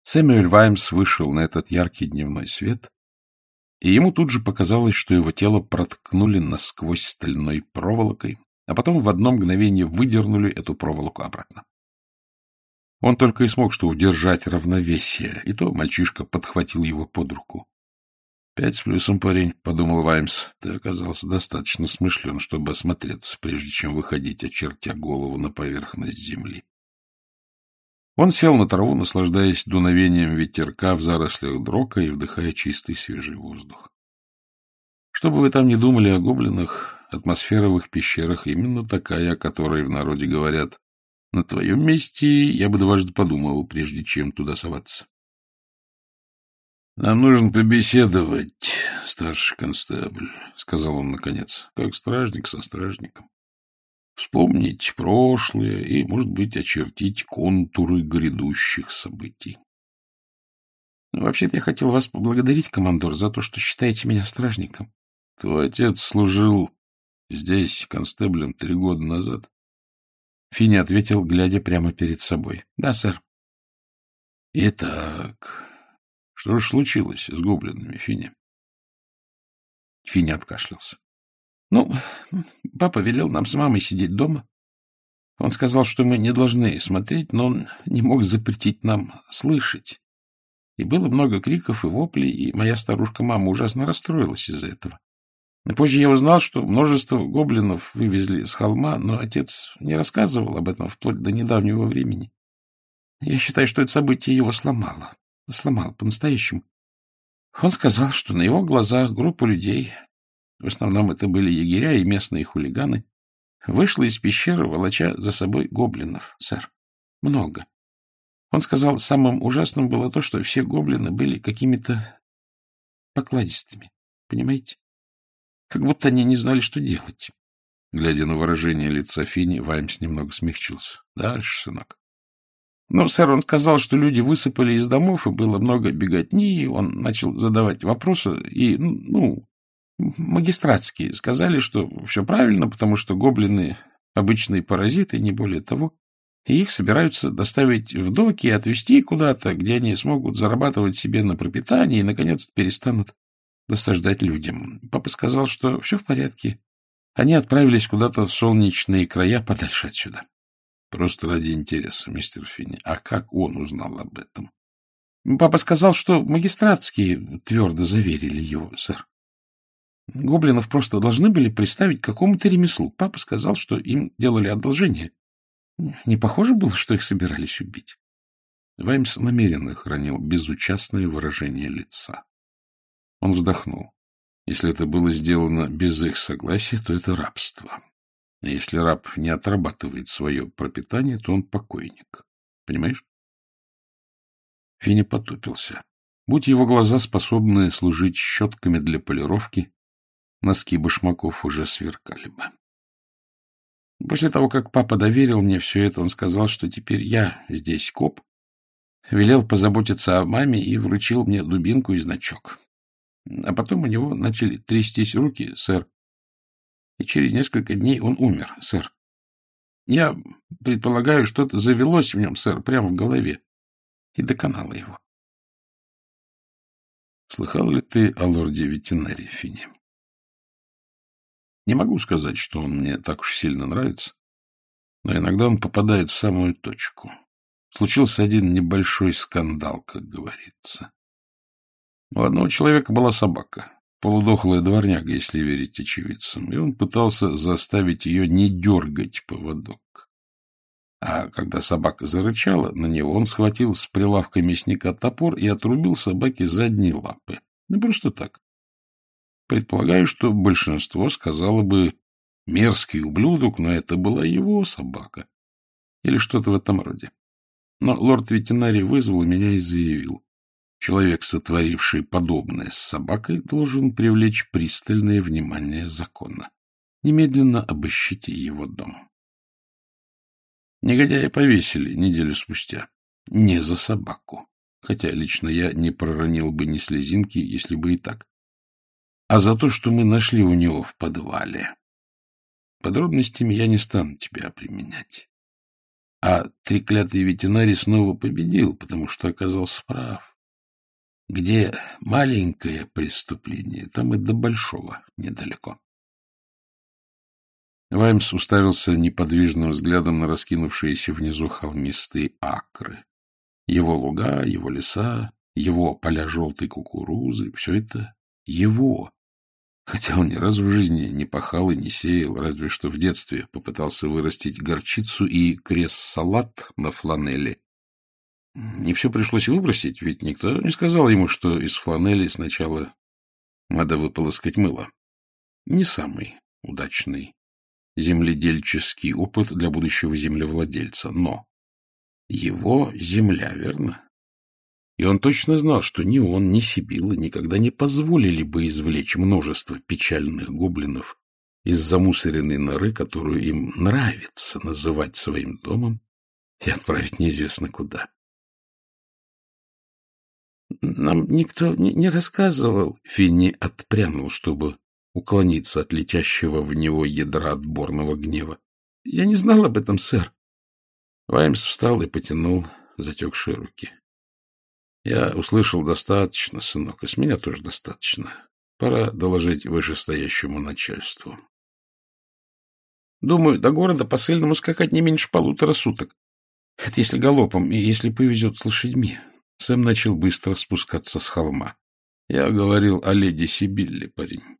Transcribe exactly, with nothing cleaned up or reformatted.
Сэмюэль Ваймс вышел на этот яркий дневной свет, и ему тут же показалось, что его тело проткнули насквозь стальной проволокой, а потом в одно мгновение выдернули эту проволоку обратно. Он только и смог что удержать равновесие, и то мальчишка подхватил его под руку. — Пять с плюсом, парень, — подумал Ваймс. — Ты оказался достаточно смышлен, чтобы осмотреться, прежде чем выходить, очертя голову на поверхность земли. Он сел на траву, наслаждаясь дуновением ветерка в зарослях дрока и вдыхая чистый свежий воздух. Что бы вы там ни думали о гоблинах, атмосфера в их пещерах именно такая, о которой в народе говорят: на твоем месте я бы дважды подумал, прежде чем туда соваться. — Нам нужно побеседовать, старший констебль, — сказал он наконец, — как стражник со стражником. Вспомнить прошлое и, может быть, очертить контуры грядущих событий. — Вообще-то я хотел вас поблагодарить, командор, за то, что считаете меня стражником. — Твой отец служил здесь констеблем три года назад. Финни ответил, глядя прямо перед собой. — Да, сэр. — Итак, что же случилось с гоблинами, Финни? Финни откашлялся. — Ну, папа велел нам с мамой сидеть дома. Он сказал, что мы не должны смотреть, но он не мог запретить нам слышать. И было много криков и воплей, и моя старушка-мама ужасно расстроилась из-за этого. И позже я узнал, что множество гоблинов вывезли с холма, но отец не рассказывал об этом вплоть до недавнего времени. Я считаю, что это событие его сломало. Сломало по-настоящему. Он сказал, что на его глазах группа людей, в основном это были егеря и местные хулиганы, вышла из пещеры, волоча за собой гоблинов, сэр. Много. Он сказал, самым ужасным было то, что все гоблины были какими-то покладистыми. Понимаете? Как будто они не знали, что делать. Глядя на выражение лица Финни, Ваймс немного смягчился. — Дальше, сынок. — Ну, сэр, он сказал, что люди высыпали из домов, и было много беготни, и он начал задавать вопросы, и, ну, магистратские сказали, что все правильно, потому что гоблины — обычные паразиты, не более того, и их собираются доставить в доки и отвезти куда-то, где они смогут зарабатывать себе на пропитание и, наконец, перестанут досаждать людям. Папа сказал, что все в порядке. Они отправились куда-то в солнечные края подальше отсюда. Просто ради интереса, мистер Финни. А как он узнал об этом? Папа сказал, что магистратские твердо заверили его, сэр. Гоблинов просто должны были приставить к какому-то ремеслу. Папа сказал, что им делали одолжение. Не похоже было, что их собирались убить. Ваймс намеренно хранил безучастное выражение лица. Он вздохнул. Если это было сделано без их согласия, то это рабство. А если раб не отрабатывает свое пропитание, то он покойник. Понимаешь? Финни потупился. Будь его глаза способны служить щетками для полировки, носки башмаков уже сверкали бы. После того, как папа доверил мне все это, он сказал, что теперь я здесь коп, велел позаботиться о маме и вручил мне дубинку и значок. А потом у него начали трястись руки, сэр, и через несколько дней он умер, сэр. Я предполагаю, что-то завелось в нем, сэр, прямо в голове, и доконало его. Слыхал ли ты о лорде ветеринаре, Финни? Не могу сказать, что он мне так уж сильно нравится, но иногда он попадает в самую точку. Случился один небольшой скандал, как говорится. У одного человека была собака, полудохлая дворняга, если верить очевидцам, и он пытался заставить ее не дергать поводок. А когда собака зарычала на него, он схватил с прилавка мясника топор и отрубил собаке задние лапы. Ну, просто так. Предполагаю, что большинство сказало бы «мерзкий ублюдок», но это была его собака. Или что-то в этом роде. Но лорд-ветеринарий вызвал меня и заявил: человек, сотворивший подобное с собакой, должен привлечь пристальное внимание закона. Немедленно обыщите его дом. Негодяя повесили неделю спустя. Не за собаку. Хотя лично я не проронил бы ни слезинки, если бы и так. А за то, что мы нашли у него в подвале. Подробностями я не стану тебя применять. А треклятый ветеринарий снова победил, потому что оказался прав. Где маленькое преступление, там и до большого недалеко. Ваймс уставился неподвижным взглядом на раскинувшиеся внизу холмистые акры. Его луга, его леса, его поля желтой кукурузы — все это его. Хотя он ни разу в жизни не пахал и не сеял, разве что в детстве попытался вырастить горчицу и крес-салат на фланели. И все пришлось выбросить, ведь никто не сказал ему, что из фланели сначала надо выполоскать мыло. Не самый удачный земледельческий опыт для будущего землевладельца, но его земля, верно? И он точно знал, что ни он, ни Сибилла никогда не позволили бы извлечь множество печальных гоблинов из замусоренной норы, которую им нравится называть своим домом, и отправить неизвестно куда. «Нам никто не рассказывал», — Финни отпрянул, чтобы уклониться от летящего в него ядра отборного гнева. — Я не знал об этом, сэр. Ваймс встал и потянул затекшие руки. — Я услышал достаточно, сынок, и с меня тоже достаточно. Пора доложить вышестоящему начальству. Думаю, до города посыльному скакать не меньше полутора суток. Это если галопом и если повезет с лошадьми. Сэм начал быстро спускаться с холма. Я говорил о леди Сибилле, парень.